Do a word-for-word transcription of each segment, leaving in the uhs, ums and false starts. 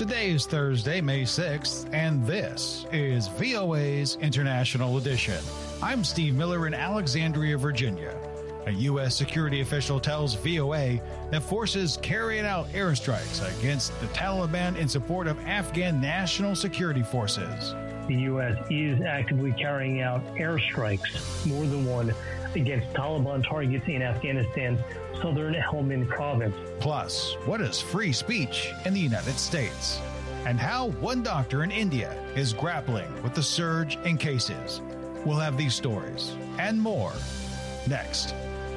Today is Thursday, May sixth, and this is V O A's International Edition. I'm Steve Miller in Alexandria, Virginia. A U S security official tells V O A that forces carried out airstrikes against the Taliban in support of Afghan national security forces. The U S is actively carrying out airstrikes, more than one, against Taliban targets in Afghanistan's southern Helmand province. Plus, what is free speech in the United States? And how one doctor in India is grappling with the surge in cases. We'll have these stories and more next.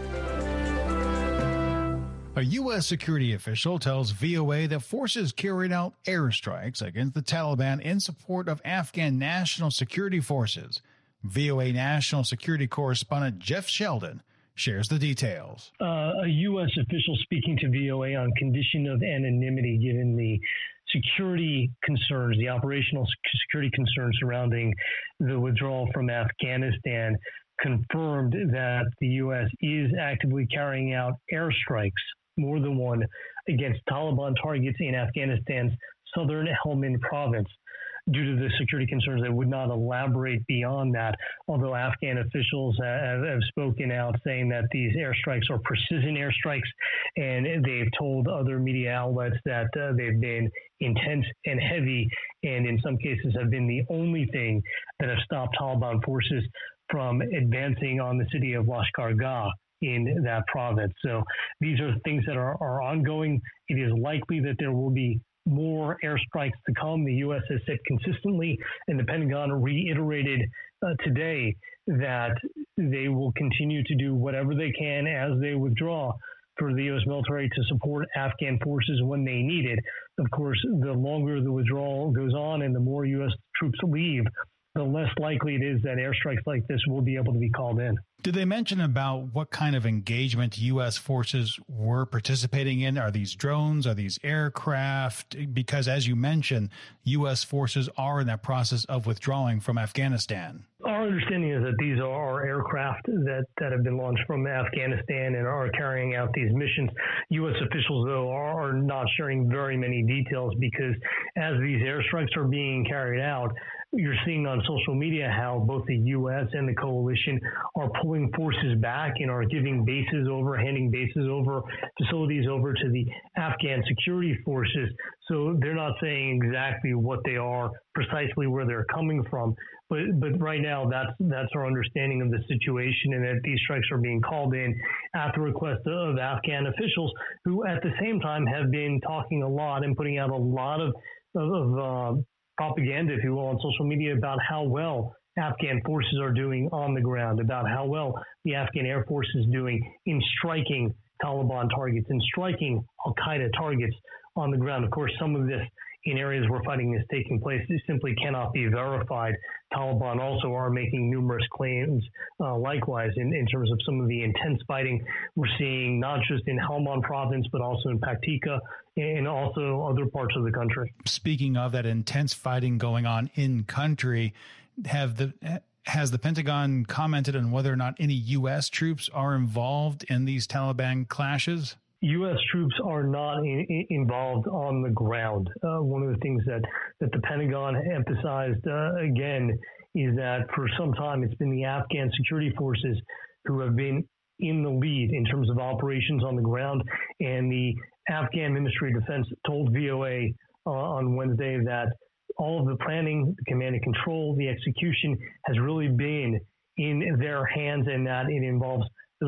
A U S security official tells V O A that forces carried out airstrikes against the Taliban in support of Afghan national security forces. V O A national security correspondent Jeff Sheldon shares the details. Uh, a U S official speaking to V O A on condition of anonymity given the security concerns, the operational security concerns surrounding the withdrawal from Afghanistan, confirmed that the U S is actively carrying out airstrikes, more than one, against Taliban targets in Afghanistan's southern Helmand province. Due to the security concerns, they would not elaborate beyond that, although Afghan officials have, have spoken out saying that these airstrikes are precision airstrikes, and they've told other media outlets that uh, they've been intense and heavy, and in some cases have been the only thing that have stopped Taliban forces from advancing on the city of Lashkar-Gah in that province. So these are things that are, are ongoing. It is likely that there will be more airstrikes to come. The U S has said consistently, and the Pentagon reiterated uh, today that they will continue to do whatever they can as they withdraw for the U S military to support Afghan forces when they need it. Of course, the longer the withdrawal goes on and the more U S troops leave, the less likely it is that airstrikes like this will be able to be called in. Did they mention about what kind of engagement U S forces were participating in? Are these drones? Are these aircraft? Because as you mentioned, U S forces are in that process of withdrawing from Afghanistan. Our understanding is that these are aircraft that, that have been launched from Afghanistan and are carrying out these missions. U S officials, though, are, are not sharing very many details because as these airstrikes are being carried out, you're seeing on social media how both the U S and the coalition are pulling forces back and are giving bases over, handing bases over, facilities over to the Afghan security forces. So they're not saying exactly what they are, precisely where they're coming from. But but right now, that's that's our understanding of the situation, and that these strikes are being called in at the request of Afghan officials, who at the same time have been talking a lot and putting out a lot of of uh, propaganda, if you will, on social media about how well Afghan forces are doing on the ground, about how well the Afghan Air Force is doing in striking Taliban targets and striking al-Qaeda targets on the ground. Of course, some of this in areas where fighting is taking place, it simply cannot be verified. Taliban also are making numerous claims, uh, likewise, in, in terms of some of the intense fighting we're seeing, not just in Helmand province, but also in Paktika and also other parts of the country. Speaking of that intense fighting going on in country, have the has the Pentagon commented on whether or not any U S troops are involved in these Taliban clashes? U S troops are not in, in, involved on the ground. Uh, one of the things that, that the Pentagon emphasized, uh, again, is that for some time it's been the Afghan security forces who have been in the lead in terms of operations on the ground. And the Afghan Ministry of Defense told V O A uh, on Wednesday that all of the planning, the command and control, the execution has really been in their hands, and that it involves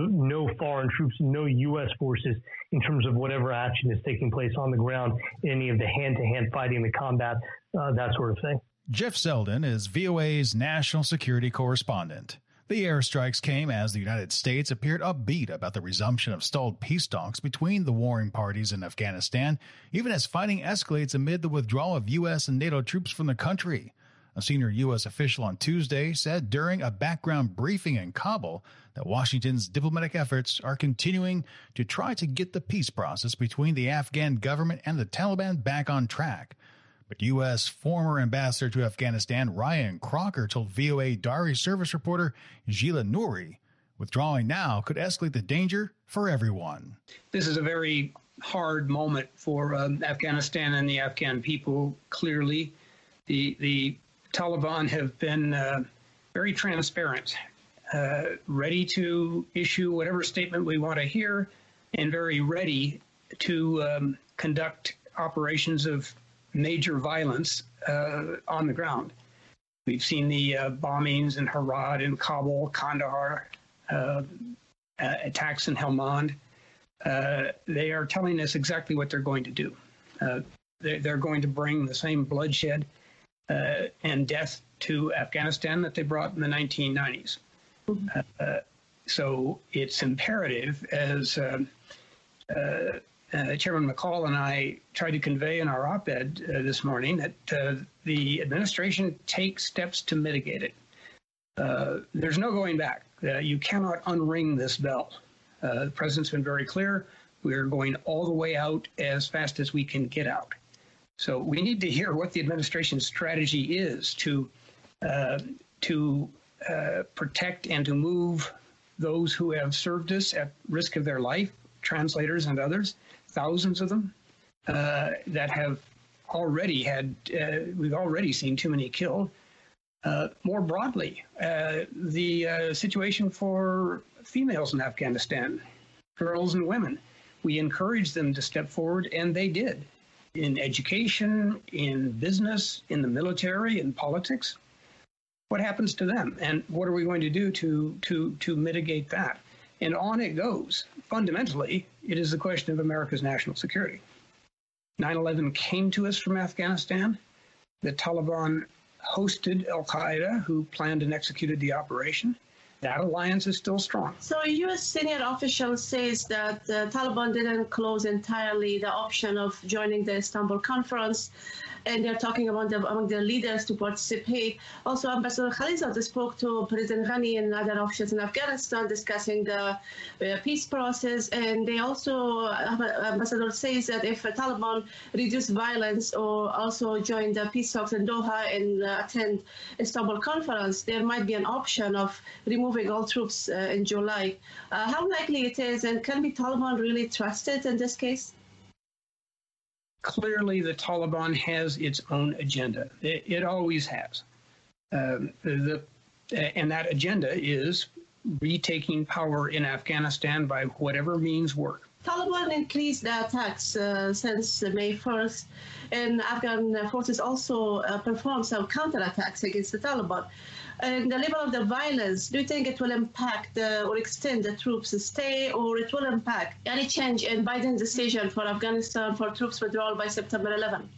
no foreign troops, no U S forces in terms of whatever action is taking place on the ground, any of the hand-to-hand fighting, the combat, uh, that sort of thing. Jeff Sheldon is V O A's national security correspondent. The airstrikes came as the United States appeared upbeat about the resumption of stalled peace talks between the warring parties in Afghanistan, even as fighting escalates amid the withdrawal of U S and NATO troops from the country. A senior U S official on Tuesday said during a background briefing in Kabul that Washington's diplomatic efforts are continuing to try to get the peace process between the Afghan government and the Taliban back on track. But U S former ambassador to Afghanistan Ryan Crocker told V O A Dari service reporter Gila Nouri Withdrawing now could escalate the danger for everyone. This is a very hard moment for um, Afghanistan and the Afghan people. Clearly, the the Taliban have been uh, very transparent, uh, ready to issue whatever statement we want to hear, and very ready to um, conduct operations of major violence uh, on the ground. We've seen the uh, bombings in Herat, in Kabul, Kandahar, uh, uh, attacks in Helmand. Uh, they are telling us exactly what they're going to do. Uh, they're, they're going to bring the same bloodshed uh, and death to Afghanistan that they brought in the nineteen nineties. Uh, uh, so it's imperative, as uh, uh, uh, Chairman McCall and I tried to convey in our op-ed uh, this morning, that uh, the administration take steps to mitigate it. Uh, there's no going back. Uh, you cannot unring this bell. Uh, the president's been very clear. We're going all the way out as fast as we can get out. So we need to hear what the administration's strategy is to uh, to uh, protect and to move those who have served us at risk of their life, translators and others, thousands of them, uh, that have already had, uh, we've already seen too many killed. Uh, more broadly, uh, the uh, situation for females in Afghanistan, girls and women. We encouraged them to step forward, and they did, in education, in business, in the military, in politics. What happens to them, and what are we going to do to to to mitigate that? And on it goes. Fundamentally, it is the question of America's national security. nine eleven came to us from Afghanistan. The Taliban hosted al-Qaeda, who planned and executed the operation. That alliance is still strong. So a U S senior official says that the Taliban didn't close entirely the option of joining the Istanbul conference, and they're talking about them among their leaders to participate. Also, Ambassador Khalilzad spoke to President Ghani and other officials in Afghanistan discussing the uh, peace process, and they also, uh, Ambassador says that if the Taliban reduce violence or also join the peace talks in Doha and uh, attend Istanbul conference, there might be an option of removing all troops uh, in July. Uh, how likely it is, and can be Taliban really trusted in this case? Clearly, the Taliban has its own agenda. It, it always has. Um, the, and that agenda is retaking power in Afghanistan by whatever means work. Taliban increased the attacks uh, since May first, and Afghan forces also uh, performed some counterattacks against the Taliban. And the level of the violence, do you think it will impact uh, or extend the troops' stay, or it will impact any change in Biden's decision for Afghanistan for troops withdrawal by September eleventh?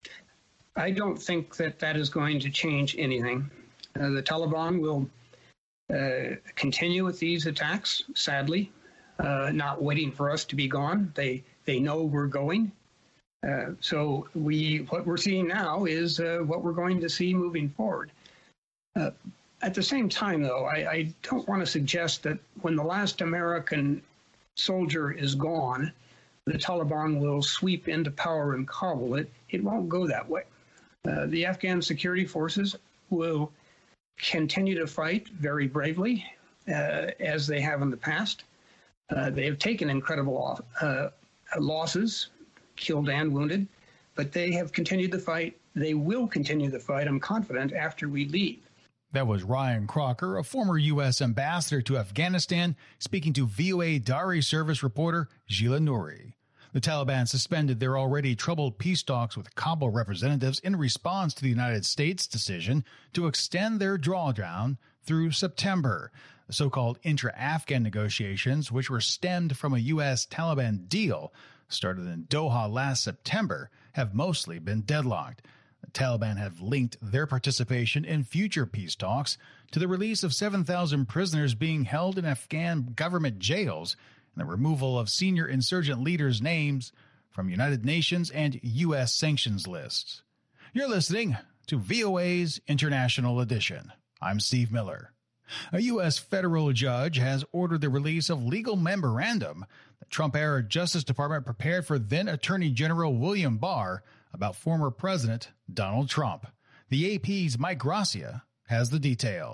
I don't think that that is going to change anything. Uh, the Taliban will uh, continue with these attacks, sadly, uh, not waiting for us to be gone. They they know we're going. Uh, so we what we're seeing now is uh, what we're going to see moving forward. Uh, at the same time, though, I, I don't want to suggest that when the last American soldier is gone, the Taliban will sweep into power in Kabul. It, it won't go that way. Uh, the Afghan security forces will continue to fight very bravely, uh, as they have in the past. Uh, they have taken incredible uh, losses, killed and wounded, but they have continued to fight. They will continue to fight, I'm confident, after we leave. That was Ryan Crocker, a former U S ambassador to Afghanistan, speaking to V O A Dari service reporter Gila Nouri. The Taliban suspended their already troubled peace talks with Kabul representatives in response to the United States' decision to extend their drawdown through September. The so-called intra-Afghan negotiations, which were stemmed from a U S Taliban deal started in Doha last September, have mostly been deadlocked. The Taliban have linked their participation in future peace talks to the release of seven thousand prisoners being held in Afghan government jails and the removal of senior insurgent leaders' names from United Nations and U S sanctions lists. You're listening to V O A's International Edition. I'm Steve Miller. A U S federal judge has ordered the release of legal memorandum the Trump-era Justice Department prepared for then Attorney General William Barr about former President Donald Trump. The A P's Mike Gracia has the details.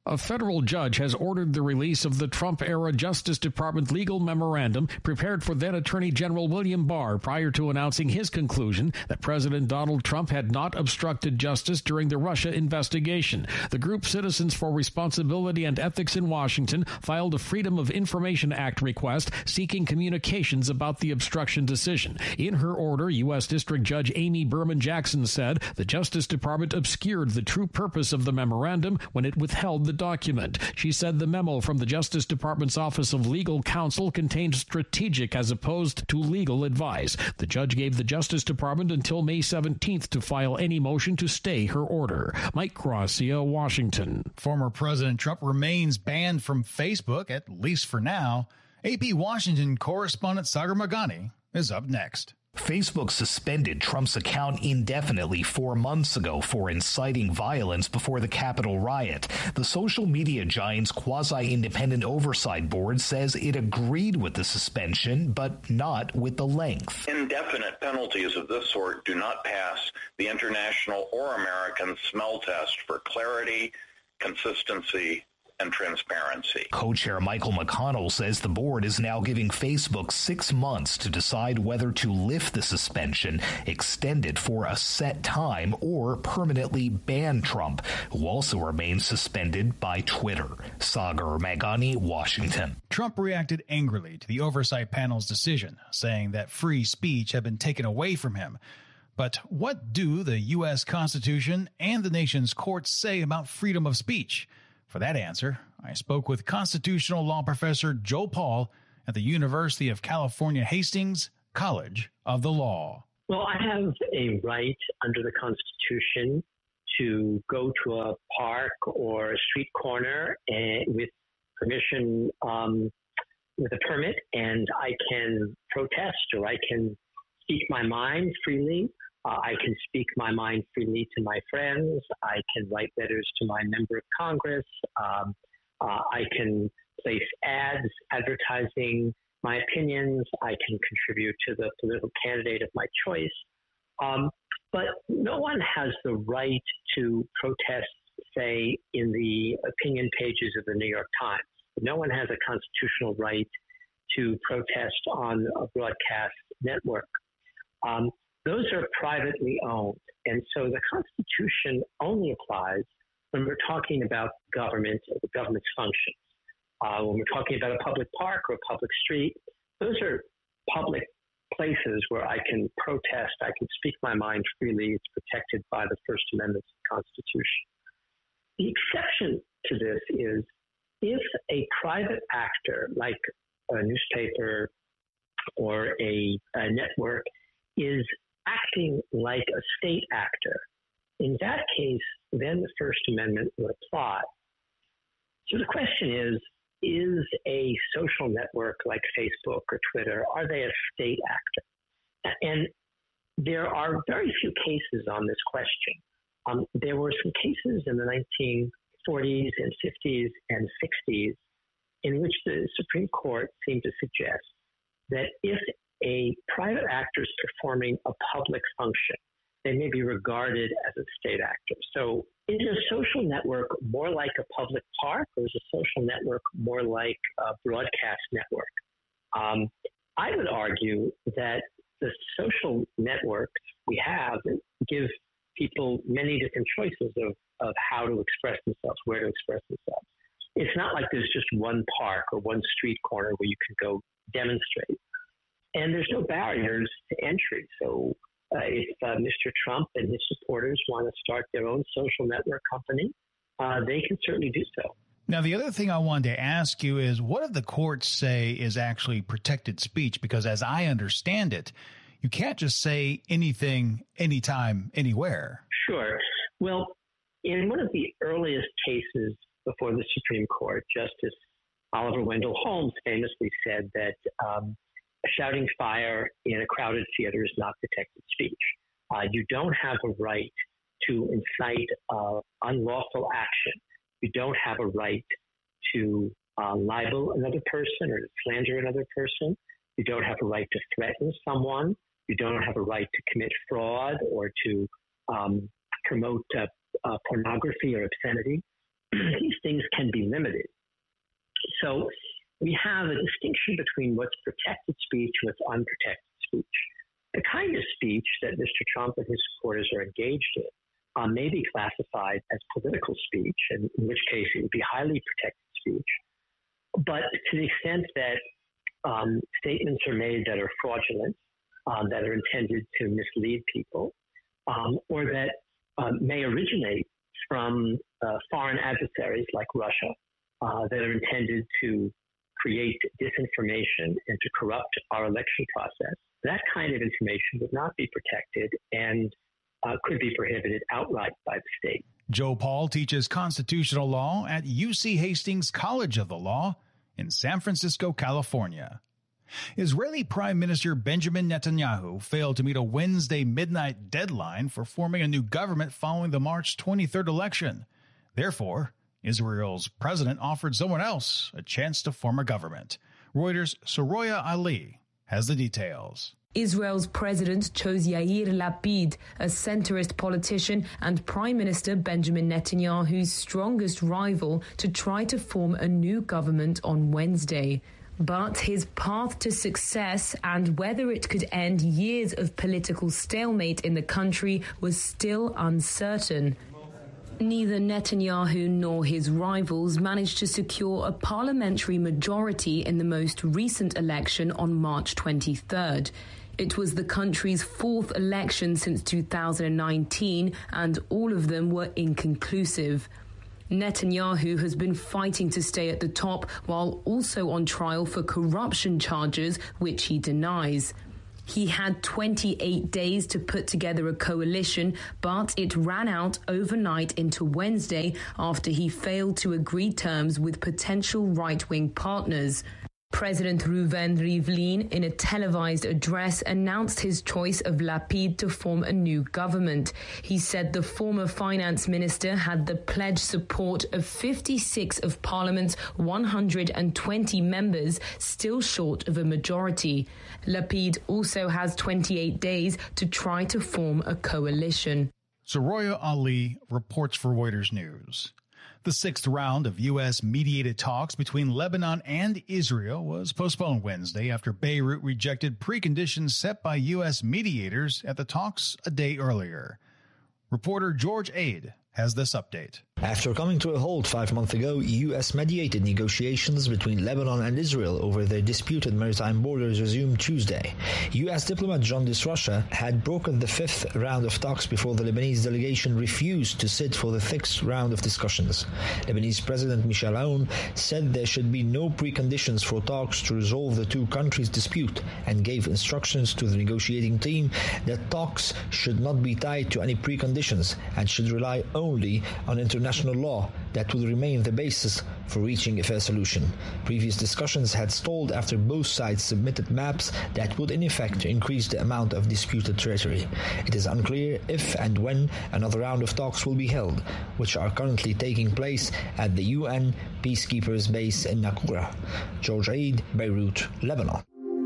A federal judge has ordered the release of the Trump-era Justice Department legal memorandum prepared for then-Attorney General William Barr prior to announcing his conclusion that President Donald Trump had not obstructed justice during the Russia investigation. The group Citizens for Responsibility and Ethics in Washington filed a Freedom of Information Act request seeking communications about the obstruction decision. In her order, U S. District Judge Amy Berman Jackson said the Justice Department obscured the true purpose of the memorandum when it withheld the document. She said the memo from the Justice Department's Office of Legal Counsel contained strategic as opposed to legal advice. The judge gave the Justice Department until May seventeenth to file any motion to stay her order. Mike Gracia, Washington. Former President Trump remains banned from Facebook, at least for now. A P Washington correspondent Sagar Meghani is up next. Facebook suspended Trump's account indefinitely four months ago for inciting violence before the Capitol riot. The social media giant's quasi-independent oversight board says it agreed with the suspension, but not with the length. Indefinite penalties of this sort do not pass the international or American smell test for clarity, consistency, and transparency. Co-chair Michael McConnell says the board is now giving Facebook six months to decide whether to lift the suspension, extend it for a set time, or permanently ban Trump, who also remains suspended by Twitter. Sagar Meghani, Washington. Trump reacted angrily to the oversight panel's decision, saying that free speech had been taken away from him. But what do the U S. Constitution and the nation's courts say about freedom of speech? For that answer, I spoke with constitutional law professor Joe Paul at the University of California, Hastings College of the Law. Well, I have a right under the Constitution to go to a park or a street corner and with permission, um, with a permit, and I can protest or I can speak my mind freely. Uh, I can speak my mind freely to my friends. I can write letters to my member of Congress. Um, uh, I can place ads advertising my opinions. I can contribute to the political candidate of my choice. Um, but no one has the right to protest, say, in the opinion pages of the New York Times. No one has a constitutional right to protest on a broadcast network. Um, Those are privately owned. And so the Constitution only applies when we're talking about government or the government's functions. Uh, when we're talking about a public park or a public street, those are public places where I can protest, I can speak my mind freely. It's protected by the First Amendment of the Constitution. The exception to this is if a private actor, like a newspaper or a, a network, is acting like a state actor, in that case, then the First Amendment would apply. So the question is, is a social network like Facebook or Twitter, are they a state actor? And there are very few cases on this question. Um, there were some cases in the nineteen forties and fifties and sixties in which the Supreme Court seemed to suggest that if a private actor is performing a public function, they may be regarded as a state actor. So is a social network more like a public park, or is a social network more like a broadcast network? Um, I would argue that the social networks we have give people many different choices of, of how to express themselves, where to express themselves. It's not like there's just one park or one street corner where you can go demonstrate. And there's no barriers to entry. So uh, if uh, Mister Trump and his supporters want to start their own social network company, uh, they can certainly do so. Now, the other thing I wanted to ask you is, what do the courts say is actually protected speech? Because as I understand it, you can't just say anything, anytime, anywhere. Sure. Well, in one of the earliest cases before the Supreme Court, Justice Oliver Wendell Holmes famously said that um, shouting fire in a crowded theater is not protected speech. Uh, you don't have a right to incite uh, unlawful action. You don't have a right to uh, libel another person or to slander another person. You don't have a right to threaten someone. You don't have a right to commit fraud or to um, promote uh, uh, pornography or obscenity. these things can be limited. So we have a distinction between what's protected speech and what's unprotected speech. The kind of speech that Mister Trump and his supporters are engaged in uh, may be classified as political speech, and in which case it would be highly protected speech. But to the extent that um, statements are made that are fraudulent, um, that are intended to mislead people, um, or that um, may originate from uh, foreign adversaries like Russia, uh, that are intended to create disinformation and to corrupt our election process, that kind of information would not be protected and uh, could be prohibited outright by the state. Joe Paul teaches constitutional law at U C Hastings College of the Law in San Francisco, California. Israeli Prime Minister Benjamin Netanyahu failed to meet a Wednesday midnight deadline for forming a new government following the March twenty-third election. Therefore, Israel's president offered someone else a chance to form a government. Reuters' Soraya Ali has the details. Israel's president chose Yair Lapid, a centrist politician and Prime Minister Benjamin Netanyahu's strongest rival, to try to form a new government on Wednesday. But his path to success and whether it could end years of political stalemate in the country was still uncertain. Neither Netanyahu nor his rivals managed to secure a parliamentary majority in the most recent election on March twenty-third. It was the country's fourth election since two thousand nineteen, and all of them were inconclusive. Netanyahu has been fighting to stay at the top while also on trial for corruption charges, which he denies. He had twenty-eight days to put together a coalition, but it ran out overnight into Wednesday after he failed to agree terms with potential right-wing partners. President Reuven Rivlin, in a televised address, announced his choice of Lapid to form a new government. He said the former finance minister had the pledged support of fifty-six of Parliament's one hundred twenty members, still short of a majority. Lapid also has twenty-eight days to try to form a coalition. Soraya Ali reports for Reuters News. The sixth round of U S-mediated talks between Lebanon and Israel was postponed Wednesday after Beirut rejected preconditions set by U S mediators at the talks a day earlier. Reporter George Ade has this update. After coming to a halt five months ago, U S-mediated negotiations between Lebanon and Israel over their disputed maritime borders resumed Tuesday. U S diplomat John DeRusha had brokered the fifth round of talks before the Lebanese delegation refused to sit for the sixth round of discussions. Lebanese President Michel Aoun said there should be no preconditions for talks to resolve the two countries' dispute and gave instructions to the negotiating team that talks should not be tied to any preconditions and should rely only on international International law that would remain the basis for reaching a fair solution. Previous discussions had stalled after both sides submitted maps that would in effect increase the amount of disputed territory. It is unclear if and when another round of talks will be held, which are currently taking place at the U N Peacekeepers base in Naqoura. George Ade, Beirut, Lebanon.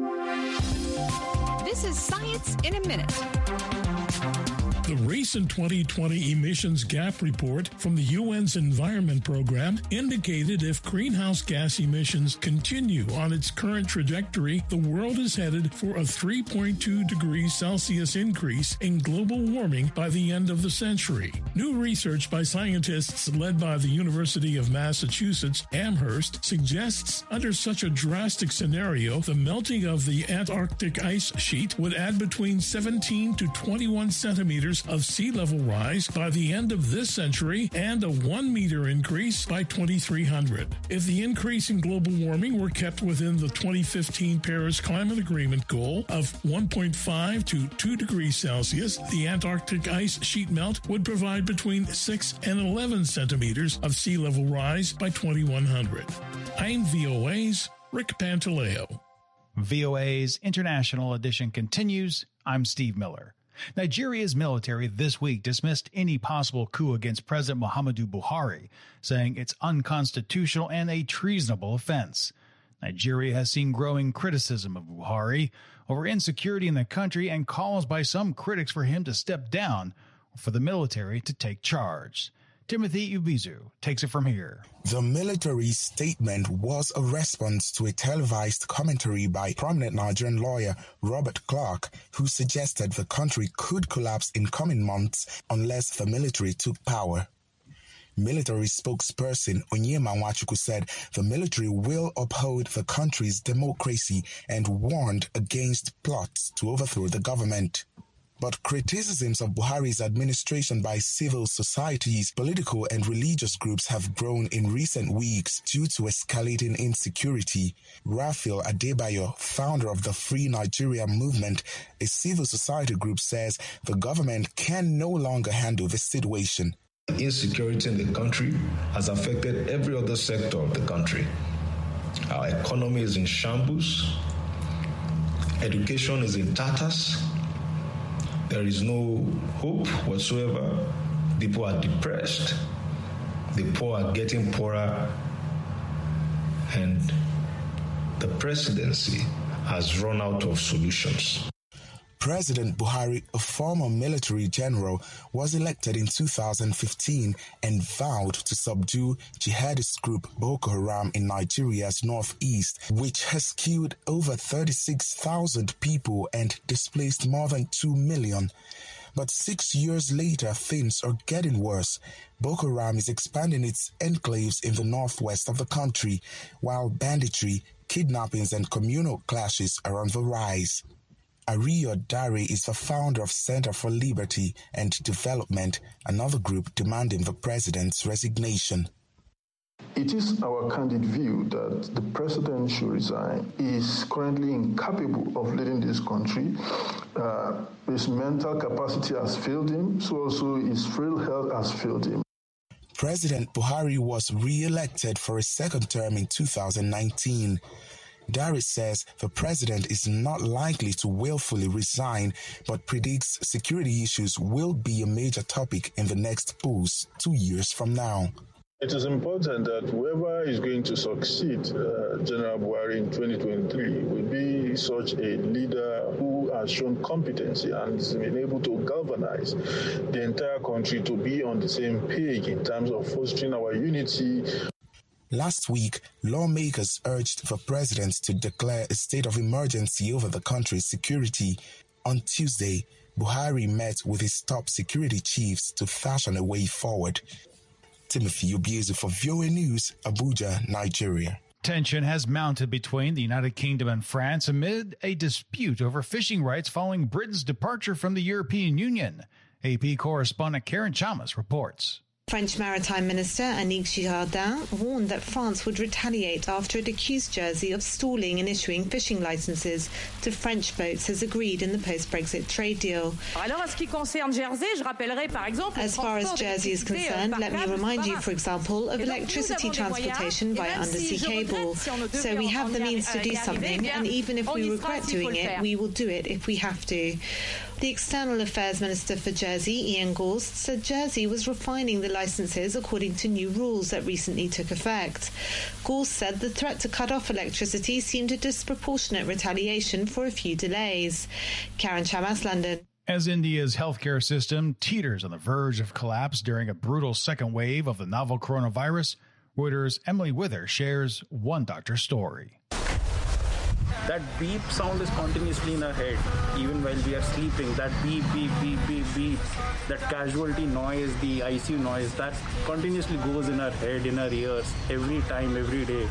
This is Science in a Minute. The recent twenty twenty emissions gap report from the U N's Environment Program indicated if greenhouse gas emissions continue on its current trajectory, the world is headed for a three point two degrees Celsius increase in global warming by the end of the century. New research by scientists led by the University of Massachusetts Amherst suggests under such a drastic scenario, the melting of the Antarctic ice sheet would add between seventeen to twenty-one centimeters of sea level rise by the end of this century and a one meter increase by twenty-three hundred. If the increase in global warming were kept within the twenty fifteen Paris Climate Agreement goal of one point five to two degrees Celsius, the Antarctic ice sheet melt would provide between six and eleven centimeters of sea level rise by twenty-one hundred. I'm V O A's Rick Pantaleo. V O A's International Edition continues. I'm Steve Miller. Nigeria's military this week dismissed any possible coup against President Muhammadu Buhari, saying it's unconstitutional and a treasonable offense. Nigeria has seen growing criticism of Buhari over insecurity in the country and calls by some critics for him to step down or for the military to take charge. Timothy Ubizu takes it from here. The military statement was a response to a televised commentary by prominent Nigerian lawyer Robert Clark, who suggested the country could collapse in coming months unless the military took power. Military spokesperson Onyema Nwachukwu said the military will uphold the country's democracy and warned against plots to overthrow the government. But criticisms of Buhari's administration by civil societies, political and religious groups have grown in recent weeks due to escalating insecurity. Raphael Adebayo, founder of the Free Nigeria movement, a civil society group, says the government can no longer handle the situation. Insecurity in the country has affected every other sector of the country. Our economy is in shambles. Education is in tatters. There is no hope whatsoever. People are depressed. The poor are getting poorer. And the presidency has run out of solutions. President Buhari, a former military general, was elected in two thousand fifteen and vowed to subdue jihadist group Boko Haram in Nigeria's northeast, which has killed over thirty-six thousand people and displaced more than two million. But six years later, things are getting worse. Boko Haram is expanding its enclaves in the northwest of the country, while banditry, kidnappings, and communal clashes are on the rise. Ariyo Dare is the founder of Center for Liberty and Development, another group demanding the president's resignation. It is our candid view that the president should resign. He is currently incapable of leading this country. Uh, his mental capacity has failed him, so also his frail health has failed him. President Buhari was re-elected for a second term in two thousand nineteen. Dare says the president is not likely to willfully resign, but predicts security issues will be a major topic in the next polls two years from now. It is important that whoever is going to succeed uh, General Buhari in twenty twenty-three will be such a leader who has shown competency and has been able to galvanize the entire country to be on the same page in terms of fostering our unity. Last week, lawmakers urged the president to declare a state of emergency over the country's security. On Tuesday, Buhari met with his top security chiefs to fashion a way forward. Timothy Obiezu for V O A News, Abuja, Nigeria. Tension has mounted between the United Kingdom and France amid a dispute over fishing rights following Britain's departure from the European Union. A P correspondent Karen Chamas reports. French Maritime Minister Annick Girardin warned that France would retaliate after it accused Jersey of stalling in issuing fishing licenses to French boats as agreed in the post-Brexit trade deal. As far as Jersey is concerned, let me remind you, for example, of electricity transportation via undersea cable. So we have the means to do something, and even if we regret doing it, we will do it if we have to. The External Affairs Minister for Jersey, Ian Gorst, said Jersey was refining the licenses according to new rules that recently took effect. Gorst said the threat to cut off electricity seemed a disproportionate retaliation for a few delays. Karen Chamas, London. As India's healthcare system teeters on the verge of collapse during a brutal second wave of the novel coronavirus, Reuters' Emily Wither shares one doctor's story. That beep sound is continuously in our head, even while we are sleeping. That beep, beep, beep, beep, beep, that casualty noise, the I C U noise, that continuously goes in our head, in our ears, every time, every day.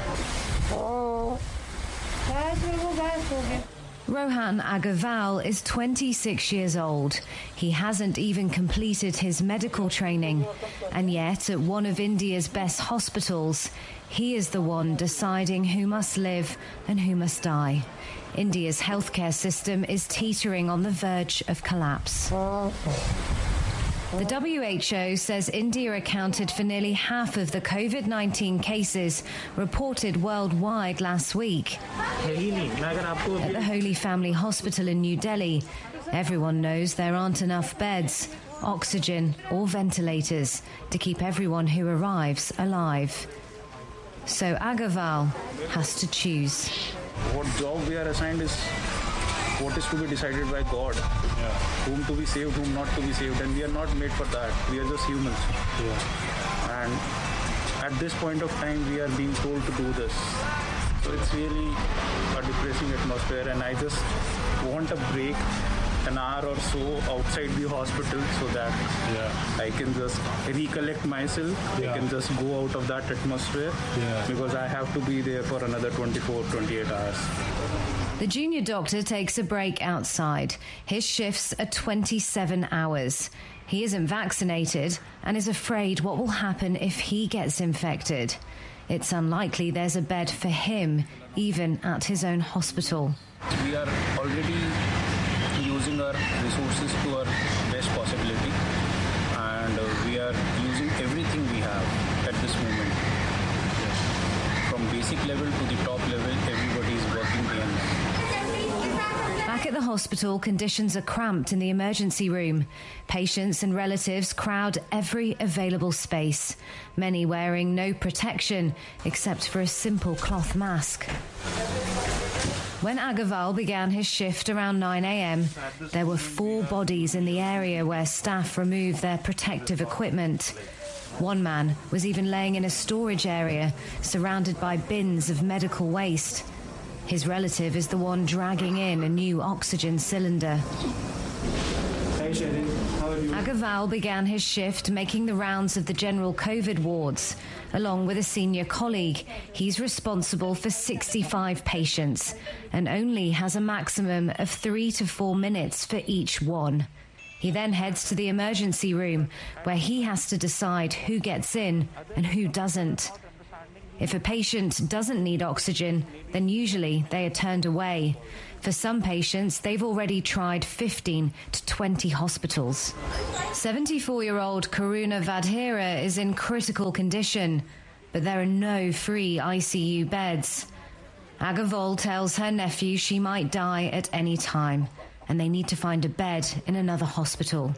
Rohan Agarwal is twenty-six years old. He hasn't even completed his medical training. And yet, at one of India's best hospitals, he is the one deciding who must live and who must die. India's healthcare system is teetering on the verge of collapse. The W H O says India accounted for nearly half of the COVID nineteen cases reported worldwide last week. At the Holy Family Hospital in New Delhi, everyone knows there aren't enough beds, oxygen or ventilators to keep everyone who arrives alive. So Agarwal has to choose. What job we are assigned is what is to be decided by God. Yeah. Whom to be saved, whom not to be saved. And we are not made for that. We are just humans. Yeah. And at this point of time, we are being told to do this. So it's really a depressing atmosphere, and I just want a break, an hour or so outside the hospital, so that yeah. I can just recollect myself. Yeah. I can just go out of that atmosphere yeah. because I have to be there for another twenty-four, twenty-eight hours. The junior doctor takes a break outside. His shifts are twenty-seven hours. He isn't vaccinated and is afraid what will happen if he gets infected. It's unlikely there's a bed for him, even at his own hospital. We are already using our resources to our best possibility, and uh, we are using everything we have at this moment. From basic level to the top level, everybody is working behind that. Back at the hospital, conditions are cramped in the emergency room. Patients and relatives crowd every available space, many wearing no protection except for a simple cloth mask. When Agarwal began his shift around nine a.m, there were four bodies in the area where staff removed their protective equipment. One man was even laying in a storage area surrounded by bins of medical waste. His relative is the one dragging in a new oxygen cylinder. Hey, Sherry. How are you? Agarwal began his shift making the rounds of the general COVID wards. Along with a senior colleague, he's responsible for sixty-five patients and only has a maximum of three to four minutes for each one. He then heads to the emergency room, where he has to decide who gets in and who doesn't. If a patient doesn't need oxygen, then usually they are turned away. For some patients, they've already tried fifteen to twenty hospitals. seventy-four-year-old Karuna Vadhera is in critical condition, but there are no free I C U beds. Agarwal tells her nephew she might die at any time, and they need to find a bed in another hospital.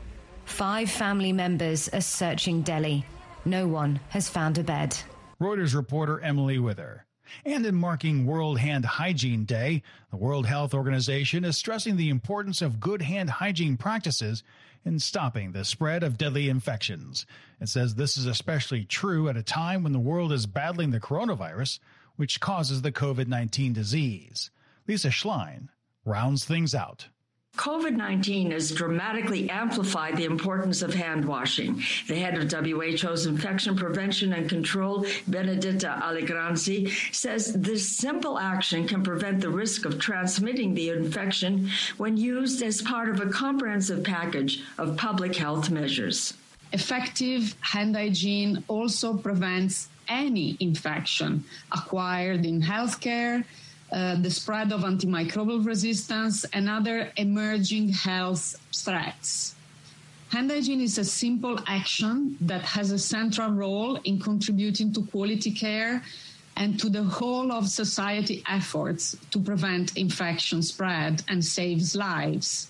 Five family members are searching Delhi. No one has found a bed. Reuters reporter Emily Wither. And in marking World Hand Hygiene Day, the World Health Organization is stressing the importance of good hand hygiene practices in stopping the spread of deadly infections. It says this is especially true at a time when the world is battling the coronavirus, which causes the COVID nineteen disease. Lisa Schlein rounds things out. COVID nineteen has dramatically amplified the importance of hand washing. The head of W H O's Infection Prevention and Control, Benedetta Allegranzi, says this simple action can prevent the risk of transmitting the infection when used as part of a comprehensive package of public health measures. Effective hand hygiene also prevents any infection acquired in healthcare, Uh, the spread of antimicrobial resistance, and other emerging health threats. Hand hygiene is a simple action that has a central role in contributing to quality care and to the whole of society efforts to prevent infection spread and saves lives.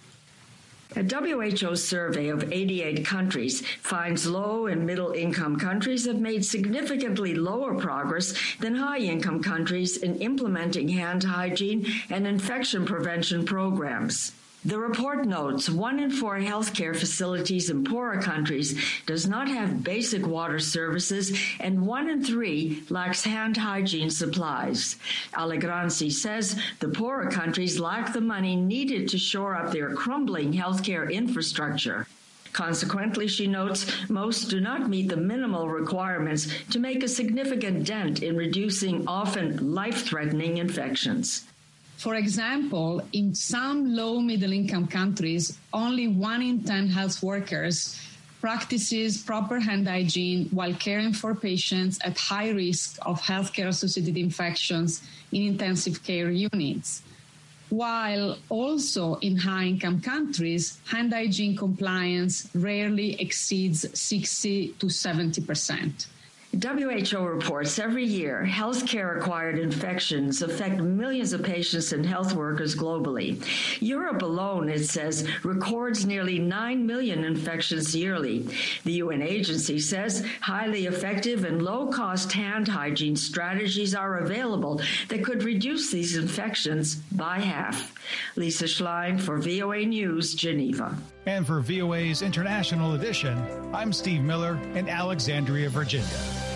A W H O survey of eighty-eight countries finds low and middle income countries have made significantly lower progress than high income countries in implementing hand hygiene and infection prevention programs. The report notes one in four healthcare facilities in poorer countries does not have basic water services, and one in three lacks hand hygiene supplies. Allegranzi says the poorer countries lack the money needed to shore up their crumbling healthcare infrastructure. Consequently, she notes, most do not meet the minimal requirements to make a significant dent in reducing often life-threatening infections. For example, in some low-middle-income countries, only one in ten health workers practices proper hand hygiene while caring for patients at high risk of healthcare-associated infections in intensive care units. While also in high-income countries, hand hygiene compliance rarely exceeds sixty to seventy percent. W H O reports every year healthcare-acquired infections affect millions of patients and health workers globally. Europe alone, it says, records nearly nine million infections yearly. The U N agency says highly effective and low-cost hand hygiene strategies are available that could reduce these infections by half. Lisa Schlein for V O A News, Geneva. And for V O A's International Edition, I'm Steve Miller in Alexandria, Virginia.